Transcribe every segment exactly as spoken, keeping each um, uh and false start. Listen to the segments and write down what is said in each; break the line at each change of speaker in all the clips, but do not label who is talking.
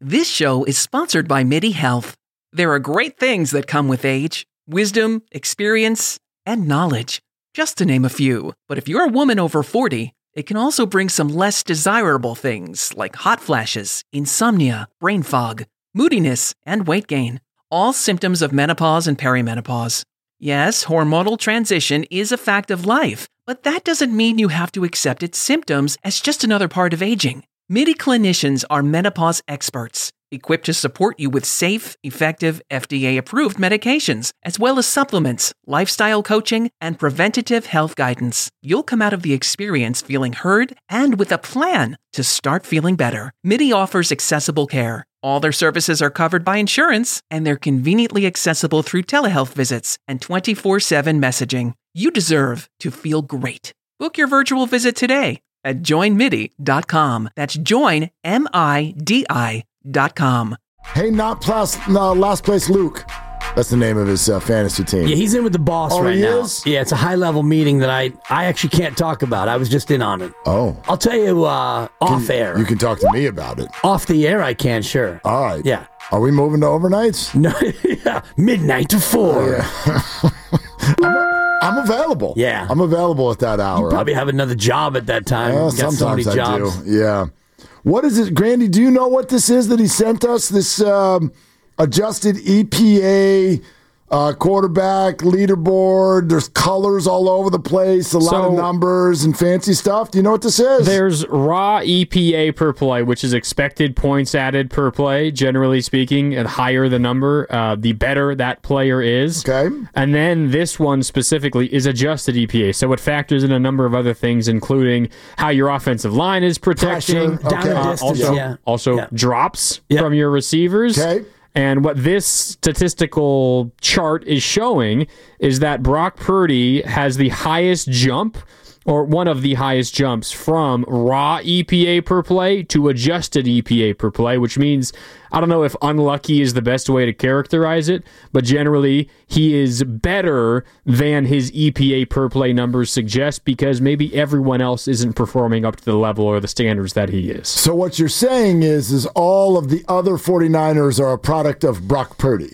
This show is sponsored by MIDI Health. There are great things that come with age: wisdom, experience, and knowledge, just to name a few. But if you're a woman over forty, it can also bring some less desirable things like hot flashes, insomnia, brain fog, moodiness, and weight gain. All symptoms of menopause and perimenopause. Yes, hormonal transition is a fact of life, but that doesn't mean you have to accept its symptoms as just another part of aging. MIDI clinicians are menopause experts, equipped to support you with safe, effective, F D A-approved medications, as well as supplements, lifestyle coaching, and preventative health guidance. You'll come out of the experience feeling heard and with a plan to start feeling better. MIDI offers accessible care. All their services are covered by insurance, and they're conveniently accessible through telehealth visits and twenty-four seven messaging. You deserve to feel great. Book your virtual visit today at join midi dot com. That's join, M I D I dot com.
Hey, not plus, no, last place Luke. That's the name of his uh, fantasy team.
Yeah, he's in with the boss
oh,
right
he
now.
Is?
Yeah, it's a high-level meeting that I, I actually can't talk about. I was just in on it.
Oh.
I'll tell you uh, off
can,
air.
You can talk to me about it.
Off the air, I can, sure.
All right.
Yeah.
Are we moving to overnights?
No, yeah. Midnight to four.
Oh, yeah. I'm, a, I'm available.
Yeah.
I'm available at that hour.
You probably have another job at that time.
Yeah,
Got
sometimes
so many
I
jobs.
do. Yeah. What is it, Grandy? Do you know what this is that he sent us? This um, adjusted E P A uh, quarterback leaderboard. There's colors all over the place, a lot
So-
of numbers and fancy stuff. Do you know what this is?
There's raw E P A per play, which is expected points added per play, generally speaking. And higher the number, uh, the better that player is.
Okay.
And then this one specifically is adjusted E P A. So it factors in a number of other things, including how your offensive line is protecting.
Pressure, okay.
Down
Uh,
the distance,
also,
yeah.
also
Yeah.
drops
Yeah.
from your receivers.
Okay.
And what this statistical chart is showing is that Brock Purdy has the highest jump, or one of the highest jumps, from raw E P A per play to adjusted E P A per play, which means, I don't know if unlucky is the best way to characterize it, but generally he is better than his E P A per play numbers suggest, because maybe everyone else isn't performing up to the level or the standards that he is.
So what you're saying is, is all of the other 49ers are a product of Brock Purdy.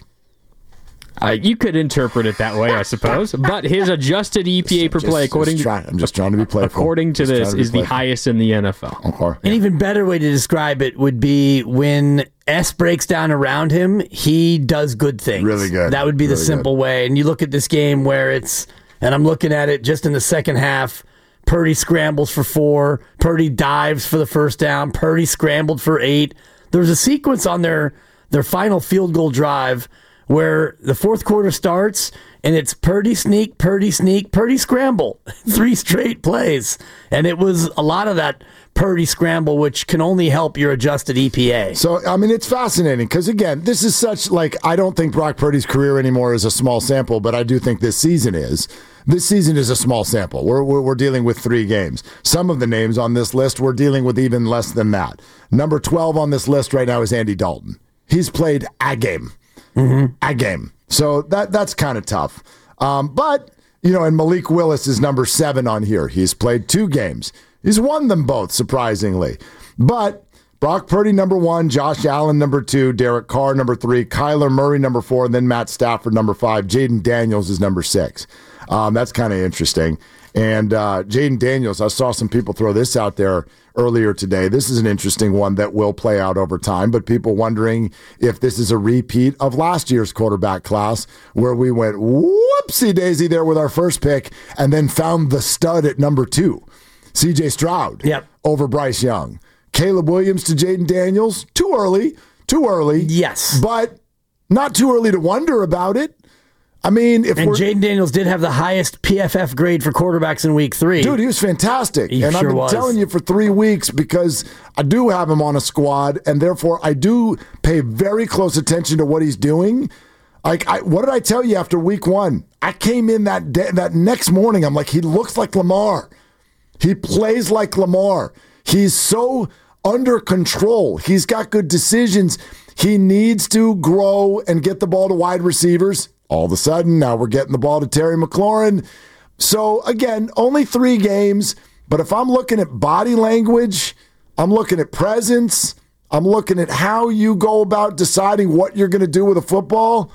Uh, you could interpret it that way, I suppose. But his adjusted E P A per
Just-
play,
just
according
trying- I'm just trying to be playful.
according to
Just
this,
trying to be
is the
playful.
highest in the N F L.
Okay.
An even better way to describe it would be when S breaks down around him, he does good things.
Really good.
That would be the
Really
simple way. And you look at this game where it's, and I'm looking at it just in the second half, Purdy scrambles for four, Purdy dives for the first down, Purdy scrambled for eight. There was a sequence on their, their final field goal drive where the fourth quarter starts and it's Purdy sneak, Purdy sneak, Purdy scramble. Three straight plays. And it was a lot of that Purdy scramble, which can only help your adjusted E P A.
So, I mean, it's fascinating because, again, this is such, like, I don't think Brock Purdy's career anymore is a small sample, but I do think this season is. This season is a small sample. We're, we're, we're dealing with three games. Some of the names on this list, we're dealing with even less than that. Number twelve on this list right now is Andy Dalton. He's played a game. Mm-hmm. A game. So that that's kind of tough. Um, but, you know, and Malik Willis is number seven on here. He's played two games. He's won them both, surprisingly. But Brock Purdy, number one, Josh Allen, number two, Derek Carr, number three, Kyler Murray, number four, and then Matt Stafford, number five. Jaden Daniels is number six. Um, that's kind of interesting. And uh, Jaden Daniels, I saw some people throw this out there earlier today. This is an interesting one that will play out over time, but people wondering if this is a repeat of last year's quarterback class where we went whoopsie-daisy there with our first pick and then found the stud at number two, C J Stroud,
Yep.
over Bryce Young. Caleb Williams to Jaden Daniels, too early, too early.
Yes.
But not too early to wonder about it. I mean, if
And
we're...
Jaden Daniels did have the highest P F F grade for quarterbacks in week three.
Dude, he was fantastic.
He
and
sure
I've been
was.
telling you for three weeks because I do have him on a squad, and therefore I do pay very close attention to what he's doing. Like, I, what did I tell you after week one? I came in that day, that next morning, I'm like, he looks like Lamar. He plays like Lamar. He's so under control. He's got good decisions. He needs to grow and get the ball to wide receivers. All of a sudden, now we're getting the ball to Terry McLaurin. So, again, only three games. But if I'm looking at body language, I'm looking at presence, I'm looking at how you go about deciding what you're going to do with a football.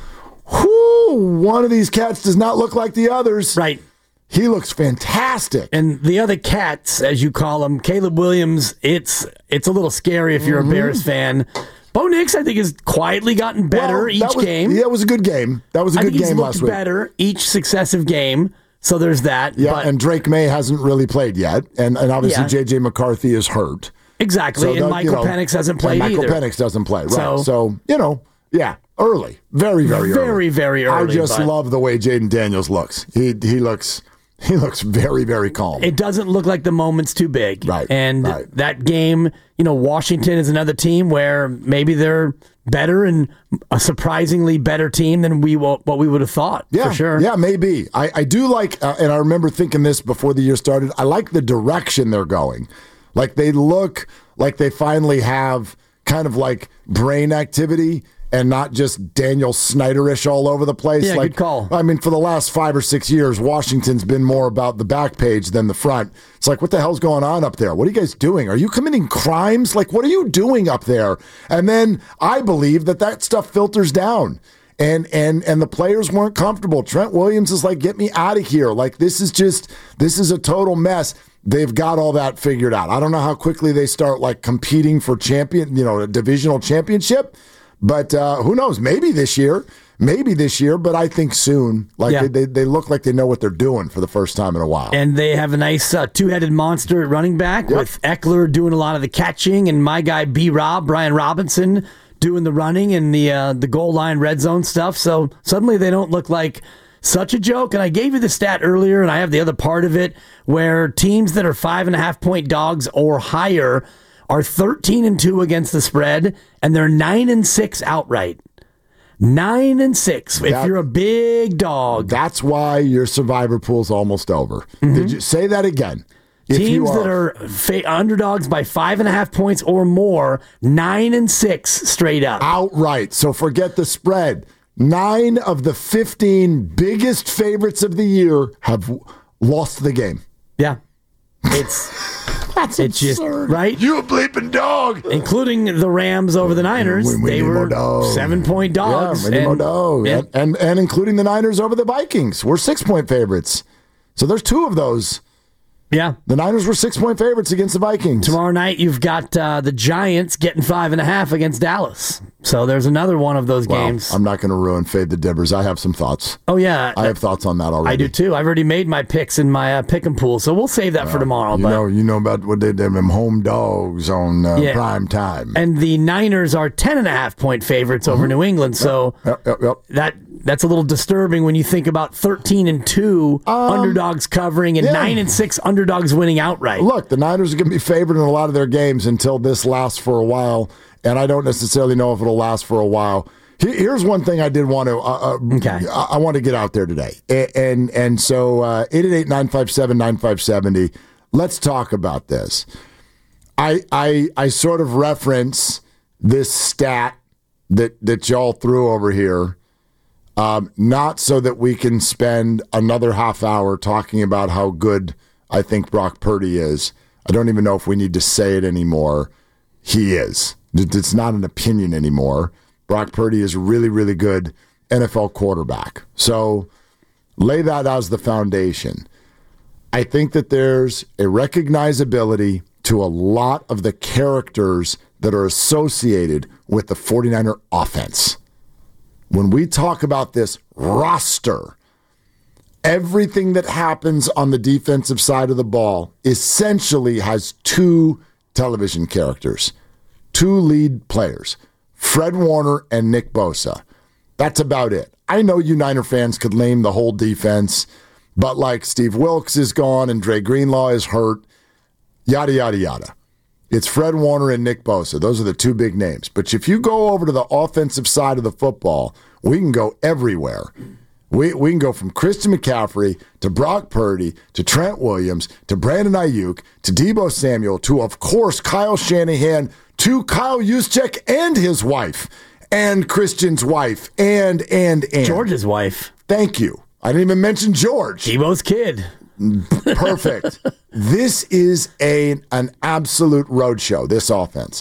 Whoo, one of these cats does not look like the others.
Right.
He looks fantastic.
And the other cats, as you call them, Caleb Williams, it's it's a little scary if you're mm-hmm. a Bears fan. Bo Nix, I think, has quietly gotten better
well,
each
was,
game.
Yeah, it was a good game. That was a
I
good
think
game
he's
last
looked
week.
better each successive game. So there's that.
Yeah,
but,
and Drake May hasn't really played yet. And, and obviously
yeah.
J J McCarthy is hurt.
Exactly.
So
and
that,
Michael
you know,
Penix hasn't played
and Michael
either.
Penix doesn't play. Right.
So,
so, you know, yeah, early. Very, very early.
Very, very early.
I just
but
love the way Jaden Daniels looks. He he looks he looks very, very calm.
It doesn't look like the moment's too big.
Right.
And
right.
that game, you know, Washington is another team where maybe they're better and a surprisingly better team than we what we would have thought.
Yeah,
for sure.
Yeah, maybe. I, I do like, uh, and I remember thinking this before the year started, I like the direction they're going. Like they look like they finally have kind of like brain activity and not just Daniel Snyderish all over the place.
Yeah,
like,
good call.
I mean, for the last five or six years, Washington's been more about the back page than the front. It's like, what the hell's going on up there? What are you guys doing? Are you committing crimes? Like, what are you doing up there? And then I believe that that stuff filters down. And and and the players weren't comfortable. Trent Williams is like, get me out of here. Like, this is just, this is a total mess. They've got all that figured out. I don't know how quickly they start like competing for champion, you know, a divisional championship. But uh, who knows? Maybe this year. Maybe this year, but I think soon. Like
yeah.
they, they look like they know what they're doing for the first time in a while.
And they have a nice uh, two-headed monster at running back
yep.
with Eckler doing a lot of the catching and my guy B-Rob, Brian Robinson, doing the running and the uh, the goal line red zone stuff. So suddenly they don't look like such a joke. And I gave you the stat earlier, and I have the other part of it, where teams that are five and a half point dogs or higher are thirteen and two against the spread, and they're nine and six outright. Nine and six. If
That,
you're a big dog,
that's why your survivor pool's almost over. Mm-hmm. Did you say that again? If
teams
are,
that are fa- underdogs by five and a half points or more, nine and six straight up
outright. So forget the spread. Nine of the fifteen biggest favorites of the year have lost the game.
Yeah, it's.
That's
it's
absurd.
Just, right?
You a bleeping dog.
Including the Rams over the Niners.
We, we
they were seven-point dogs.
Yeah, we need more dogs.
And,
and, and, and including the Niners over the Vikings. We're six-point favorites. So there's two of those.
Yeah.
The Niners were six-point favorites against the Vikings.
Tomorrow night, you've got uh, the Giants getting five and a half against Dallas. So there's another one of those
well,
games.
I'm not going to ruin Fade the Dibbers. I have some thoughts.
Oh, yeah.
I have thoughts on that already.
I do, too. I've already made my picks in my uh, pick and pool, so we'll save that well, for tomorrow.
You
but,
know you know about what they did, them home dogs on uh, yeah. prime time.
And the Niners are ten and a half point favorites over mm-hmm. New England, so
yep, yep, yep.
that that's a little disturbing when you think about thirteen and two um, underdogs covering and yeah. nine and six underdogs winning outright.
Look, the Niners are going to be favored in a lot of their games until this lasts for a while, and I don't necessarily know if it'll last for a while. Here's one thing I did want to uh,
okay.
I, I want to get out there today. And and, and so uh, eight eight eight, nine five seven, nine five seven zero. Let's talk about this. I I I sort of reference this stat that that y'all threw over here. Um, not so that we can spend another half hour talking about how good I think Brock Purdy is. I don't even know if we need to say it anymore. He is. It's not an opinion anymore. Brock Purdy is a really, really good N F L quarterback. So lay that as the foundation. I think that there's a recognizability to a lot of the characters that are associated with the 49er offense. When we talk about this roster, everything that happens on the defensive side of the ball essentially has two television characters, two lead players, Fred Warner and Nick Bosa. That's about it. I know you Niner fans could name the whole defense, but like Steve Wilkes is gone and Dre Greenlaw is hurt, yada, yada, yada. It's Fred Warner and Nick Bosa. Those are the two big names. But if you go over to the offensive side of the football, we can go everywhere. We we can go from Christian McCaffrey to Brock Purdy to Trent Williams to Brandon Ayuk to Deebo Samuel to, of course, Kyle Shanahan to Kyle Juszczyk and his wife and Christian's wife and, and, and.
George's wife.
Thank you. I didn't even mention George.
Deebo's kid.
Perfect. This is a an absolute roadshow, this offense.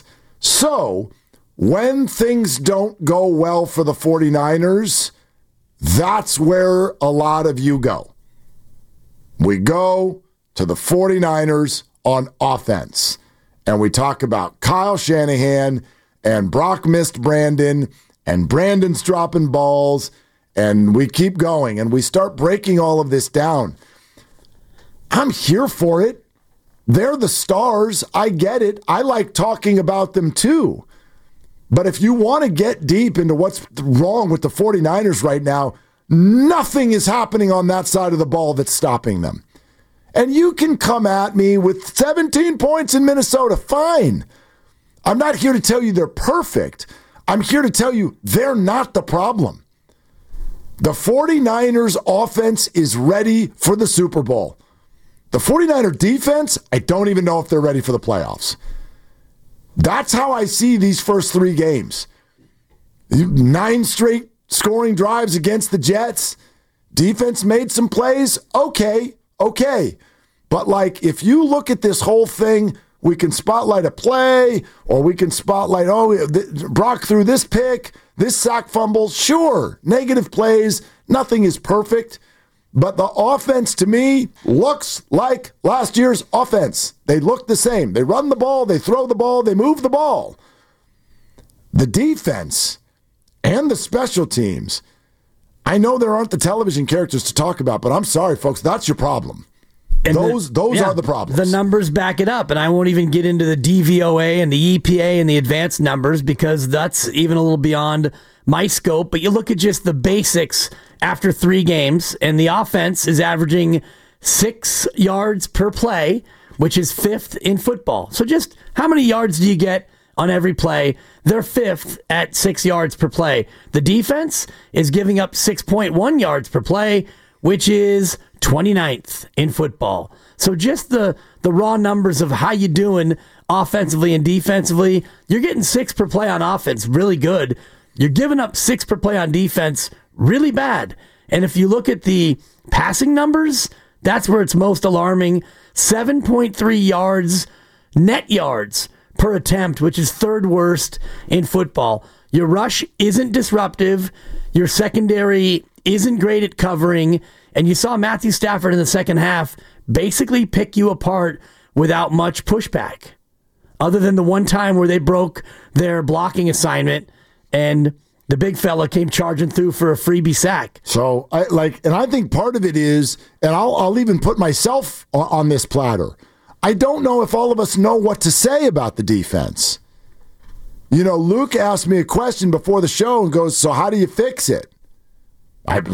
So when things don't go well for the 49ers, that's where a lot of you go. We go to the 49ers on offense, and we talk about Kyle Shanahan and Brock missed Brandon, and Brandon's dropping balls, and we keep going, and we start breaking all of this down. I'm here for it. They're the stars. I get it. I like talking about them too. But if you want to get deep into what's wrong with the 49ers right now, nothing is happening on that side of the ball that's stopping them. And you can come at me with seventeen points in Minnesota. Fine. I'm not here to tell you they're perfect. I'm here to tell you they're not the problem. The 49ers offense is ready for the Super Bowl. The 49er defense, I don't even know if they're ready for the playoffs. That's how I see these first three games. Nine straight scoring drives against the Jets. Defense made some plays. Okay, okay. But like, if you look at this whole thing, we can spotlight a play, or we can spotlight, oh, Brock threw this pick, this sack fumble. Sure, negative plays. Nothing is perfect. But the offense, to me, looks like last year's offense. They look the same. They run the ball, they throw the ball, they move the ball. The defense and the special teams, I know there aren't the television characters to talk about, but I'm sorry, folks, that's your problem. And those the, those yeah, are the problems.
The numbers back it up, and I won't even get into the D V O A and the E P A and the advanced numbers because that's even a little beyond my scope. But you look at just the basics after three games, and the offense is averaging six yards per play, which is fifth in football. So just how many yards do you get on every play? They're fifth at six yards per play. The defense is giving up six point one yards per play, which is twenty-ninth in football. So just the, the raw numbers of how you doing offensively and defensively, you're getting six per play on offense, really good. You're giving up six per play on defense, really bad. And if you look at the passing numbers, that's where it's most alarming. seven point three yards, net yards per attempt, which is third worst in football. Your rush isn't disruptive. Your secondary isn't great at covering. And you saw Matthew Stafford in the second half basically pick you apart without much pushback, other than the one time where they broke their blocking assignment and the big fella came charging through for a freebie sack.
So, I like, and I think part of it is, and I'll, I'll even put myself on, on this platter. I don't know if all of us know what to say about the defense. You know, Luke asked me a question before the show and goes, so how do you fix it? I...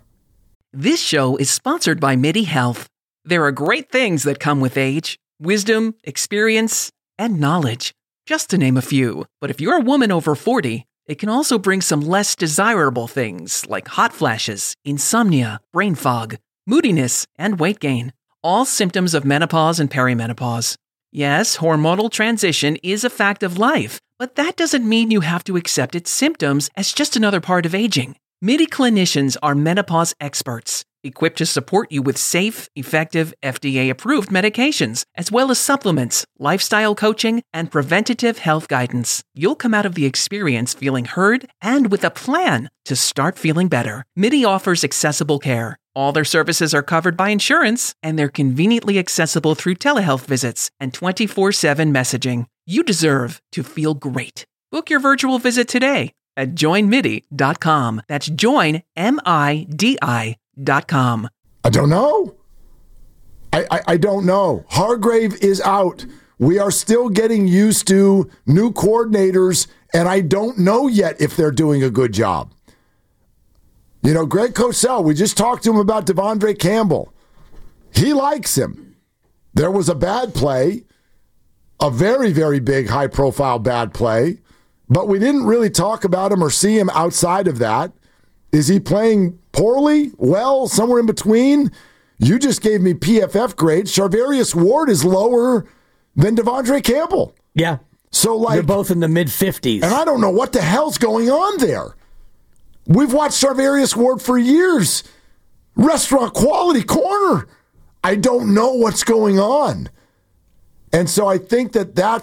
This show is sponsored by MIDI Health. There are great things that come with age, wisdom, experience, and knowledge, just to name a few. But if you're a woman over forty, it can also bring some less desirable things like hot flashes, insomnia, brain fog, moodiness, and weight gain. All symptoms of menopause and perimenopause. Yes, hormonal transition is a fact of life, but that doesn't mean you have to accept its symptoms as just another part of aging. MIDI clinicians are menopause experts, equipped to support you with safe, effective, F D A-approved medications, as well as supplements, lifestyle coaching, and preventative health guidance. You'll come out of the experience feeling heard and with a plan to start feeling better. MIDI offers accessible care. All their services are covered by insurance, and they're conveniently accessible through telehealth visits and twenty-four seven messaging. You deserve to feel great. Book your virtual visit today at join midi dot com. That's join, M I D I dot com.
I don't know. I, I, I don't know. Hargrave is out. We are still getting used to new coordinators, and I don't know yet if they're doing a good job. You know, Greg Cosell, we just talked to him about Devondre Campbell. He likes him. There was a bad play, a very, very big, high-profile bad play, but we didn't really talk about him or see him outside of that. Is he playing poorly? Well, somewhere in between? You just gave me P F F grades. Charvarius Ward is lower than Devondre Campbell.
Yeah.
So, like,
they're both in the mid-fifties.
And I don't know what the hell's going on there. We've watched Charvarius Ward for years. Restaurant quality corner. I don't know what's going on. And so I think that that's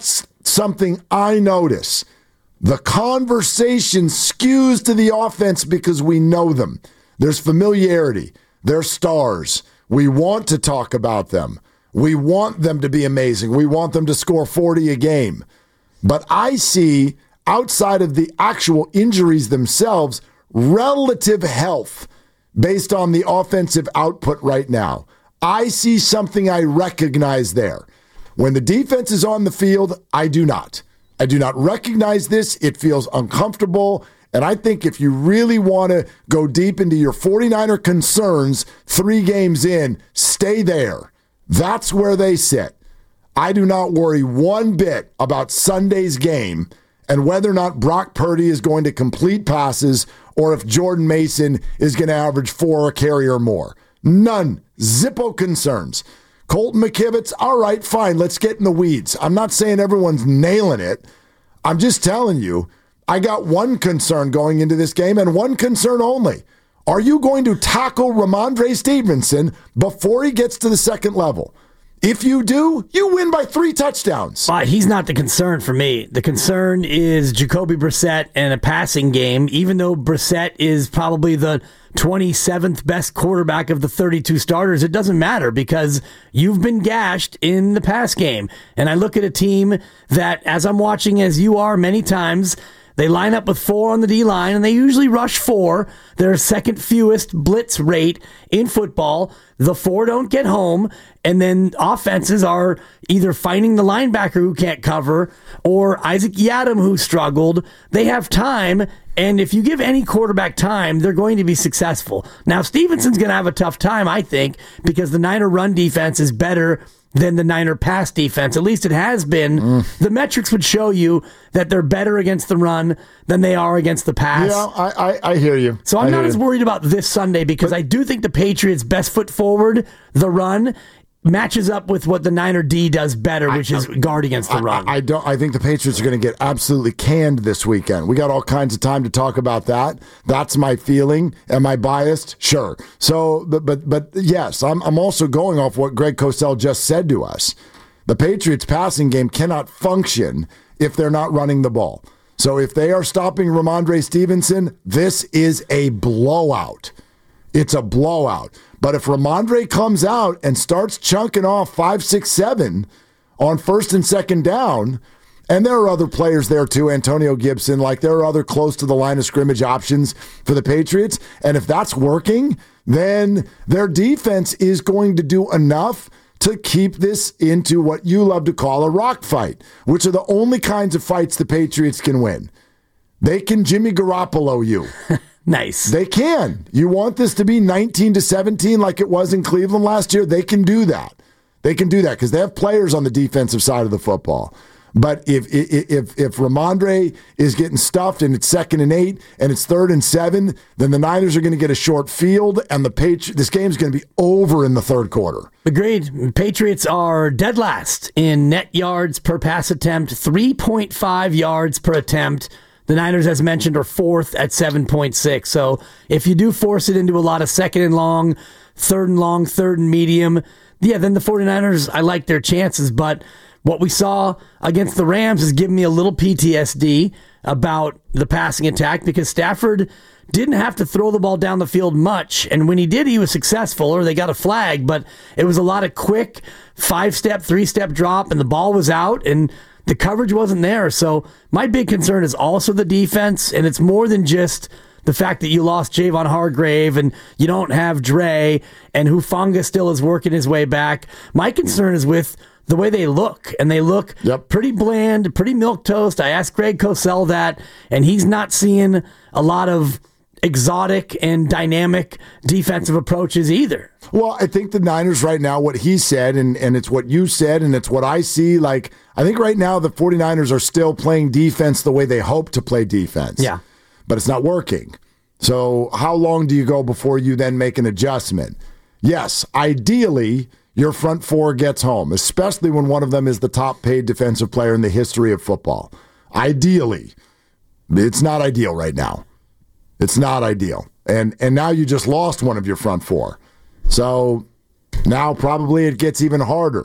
something I notice. The conversation skews to the offense because we know them. There's familiarity. They're stars. We want to talk about them. We want them to be amazing. We want them to score forty a game. But I see, outside of the actual injuries themselves, relative health based on the offensive output right now. I see something I recognize there. When the defense is on the field, I do not. I do not recognize this. It feels uncomfortable. And I think if you really want to go deep into your 49er concerns three games in, stay there. That's where they sit. I do not worry one bit about Sunday's game and whether or not Brock Purdy is going to complete passes or if Jordan Mason is going to average four a carry or more. None. Zippo concerns. Colton McKivitz, all right, fine, let's get in the weeds. I'm not saying everyone's nailing it. I'm just telling you, I got one concern going into this game and one concern only. Are you going to tackle Ramondre Stevenson before he gets to the second level? If you do, you win by three touchdowns.
Uh, he's not the concern for me. The concern is Jacoby Brissett and a passing game, even though Brissett is probably the twenty-seventh best quarterback of the thirty-two starters. It doesn't matter because you've been gashed in the pass game. And I look at a team that, as I'm watching, as you are many times, they line up with four on the D-line, and they usually rush four. Their second fewest blitz rate in football. The four don't get home, and then offenses are either finding the linebacker who can't cover or Isaac Yiadom who struggled. They have time, and if you give any quarterback time, they're going to be successful. Now, Stevenson's going to have a tough time, I think, because the Niner run defense is better than the Niner pass defense. At least it has been. Mm. The metrics would show you that they're better against the run than they are against the pass.
Yeah, I, I, I hear you.
So I'm
I
not as
you.
worried about this Sunday because but, I do think the Patriots' best foot forward, the run, matches up with what the Niner D does better, which I, is guard against the run.
I, I don't. I think the Patriots are going to get absolutely canned this weekend. We got all kinds of time to talk about that. That's my feeling. Am I biased? Sure. So, but but, but yes, I'm I'm also going off what Greg Cosell just said to us. The Patriots' passing game cannot function if they're not running the ball. So if they are stopping Ramondre Stevenson, this is a blowout. It's a blowout. But if Ramondre comes out and starts chunking off five, six, seven on first and second down, and there are other players there too, Antonio Gibson, like there are other close to the line of scrimmage options for the Patriots. And if that's working, then their defense is going to do enough to keep this into what you love to call a rock fight, which are the only kinds of fights the Patriots can win. They can Jimmy Garoppolo you.
Nice.
They can. You want this to be nineteen to seventeen like it was in Cleveland last year? They can do that. They can do that because they have players on the defensive side of the football. But if if if Ramondre is getting stuffed and it's second and eight and it's third and seven, then the Niners are going to get a short field and the Patri- this game's going to be over in the third quarter.
Agreed. Patriots are dead last in net yards per pass attempt, three point five yards per attempt. The Niners, as mentioned, are fourth at seven point six. So if you do force it into a lot of second and long, third and long, third and medium, yeah, then the 49ers, I like their chances. But what we saw against the Rams is giving me a little P T S D about the passing attack because Stafford didn't have to throw the ball down the field much. And when he did, he was successful, or they got a flag. But it was a lot of quick five-step, three-step drop, and the ball was out, and the coverage wasn't there. So my big concern is also the defense, and it's more than just the fact that you lost Javon Hargrave and you don't have Dre, and Hufanga still is working his way back. My concern is with the way they look, and they look yep. pretty bland, pretty milquetoast. I asked Greg Cosell that, and he's not seeing a lot of exotic and dynamic defensive approaches either.
Well, I think the Niners right now, what he said, and, and it's what you said, and it's what I see, like, I think right now the 49ers are still playing defense the way they hope to play defense.
Yeah.
But it's not working. So how long do you go before you then make an adjustment? Yes, ideally, your front four gets home, especially when one of them is the top paid defensive player in the history of football. Ideally. It's not ideal right now. It's not ideal. And and now you just lost one of your front four. So now probably it gets even harder.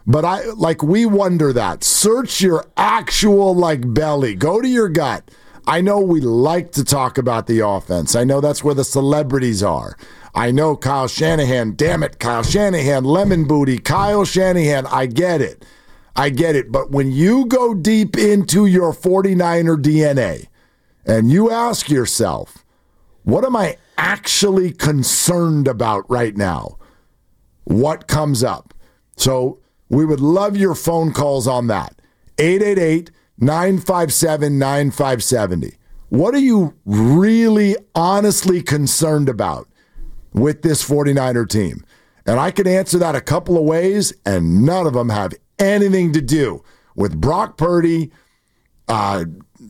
But I like we wonder that. Search your actual like belly. Go to your gut. I know we like to talk about the offense. I know that's where the celebrities are. I know Kyle Shanahan. Damn it, Kyle Shanahan, lemon booty, Kyle Shanahan. I get it. I get it. But when you go deep into your forty-niner D N A and you ask yourself, what am I actually concerned about right now? What comes up? So we would love your phone calls on that. eight eight eight, nine five seven, nine five seven zero. What are you really honestly concerned about with this forty-niner team? And I could answer that a couple of ways, and none of them have anything to do with Brock Purdy, uh,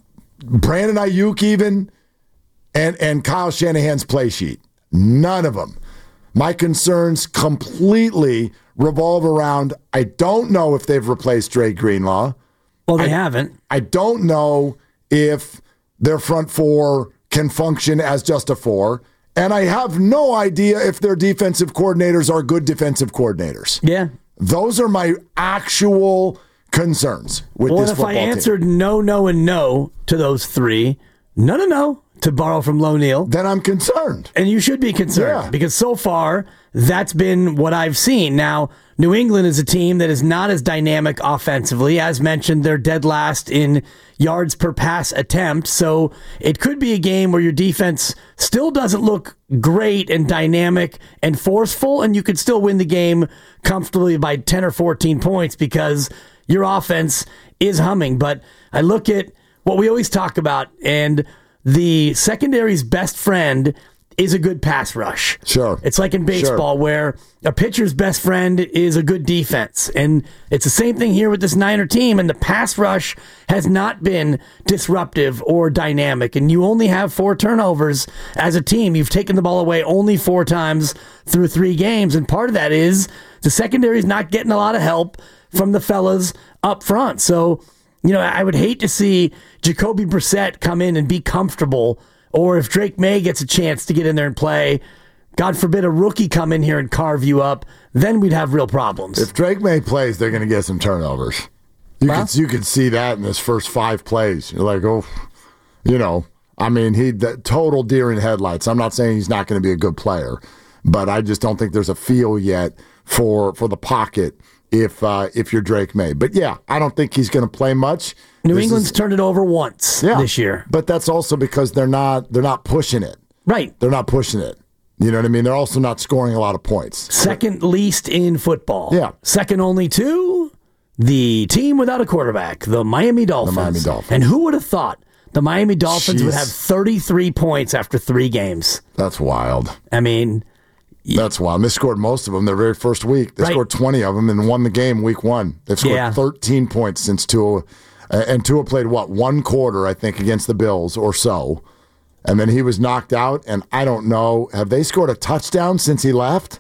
Brandon Ayuk even, and, and Kyle Shanahan's play sheet. None of them. My concerns completely revolve around, I don't know if they've replaced Dre Greenlaw.
Well, they
I,
haven't.
I don't know if their front four can function as just a four. And I have no idea if their defensive coordinators are good defensive coordinators.
Yeah.
Those are my actual concerns with
well,
this
if
football
I answered
team.
no, no, and no to those three, no, no, no, to borrow from Lo Neal,
Then I'm concerned.
and you should be concerned
Yeah.
because so far that's been what I've seen. Now, New England is a team that is not as dynamic offensively. As mentioned, they're dead last in yards per pass attempt. So it could be a game where your defense still doesn't look great and dynamic and forceful, and you could still win the game comfortably by ten or fourteen points because your offense is humming. But I look at what we always talk about, and the secondary's best friend is a good pass rush.
Sure.
It's like in baseball
Sure.
where a pitcher's best friend is a good defense. And it's the same thing here with this Niner team. And the pass rush has not been disruptive or dynamic. And you only have four turnovers as a team. You've taken the ball away only four times through three games. And part of that is the secondary is not getting a lot of help from the fellas up front. So, you know, I would hate to see Jacoby Brissett come in and be comfortable, or if Drake May gets a chance to get in there and play, God forbid a rookie come in here and carve you up, then we'd have real problems.
If Drake May plays, they're going to get some turnovers. You
Well,
can you can see that in his first five plays. You're like, oh, you know, I mean, he the total deer in headlights. I'm not saying he's not going to be a good player, but I just don't think there's a feel yet for for the pocket if uh, if you're Drake May. But yeah, I don't think he's going to play much.
New
This
England's
is-
turned it over once
yeah,
this year.
but that's also because they're not they're not pushing it.
Right.
They're not pushing it. You know what I mean? They're also not scoring a lot of points.
Second least in football.
Yeah.
Second only to the team without a quarterback, the Miami Dolphins.
Miami Dolphins.
And who would have thought the Miami Dolphins would
Jeez.
have thirty-three points after three games?
That's wild.
I mean,
That's wild. And they scored most of them their very first week. They
Right.
scored twenty of them and won the game week one. They've scored
Yeah.
thirteen points since Tua. Uh, and Tua played, what, one quarter, I think, against the Bills or so. And then he was knocked out. And I don't know, have they scored a touchdown since he left?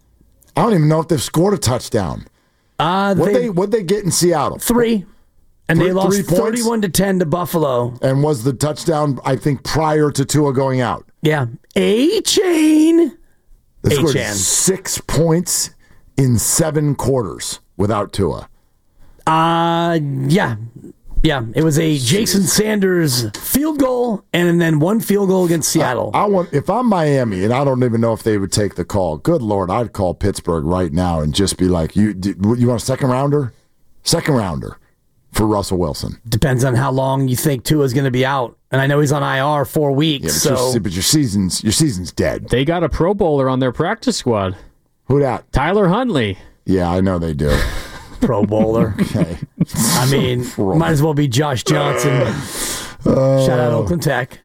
I don't even know if they've scored a touchdown.
uh,
What
they,
they what they get in Seattle?
three. And
Three-
they lost
three points?
thirty-one to ten to Buffalo.
And was the touchdown, I think, prior to Tua going out?
Yeah. A-Chain.
They scored
A-Chan.
six points in seven quarters without Tua.
Uh, yeah. Yeah. It was a Jason Sanders field goal and then one field goal against Seattle.
I want if I'm Miami, and I don't even know if they would take the call. Good Lord, I'd call Pittsburgh right now and just be like, "You, do, you want a second rounder? Second rounder for Russell Wilson."
Depends on how long you think Tua's going to be out. And I know he's on I R four weeks.
Yeah, but,
so
your, but your season's your season's dead.
They got a Pro Bowler on their practice squad,
Who that?
Tyler Huntley.
Yeah, I know they do.
Pro Bowler.
Okay,
I mean, might as well be Josh Johnson. Shout out Oakland Tech.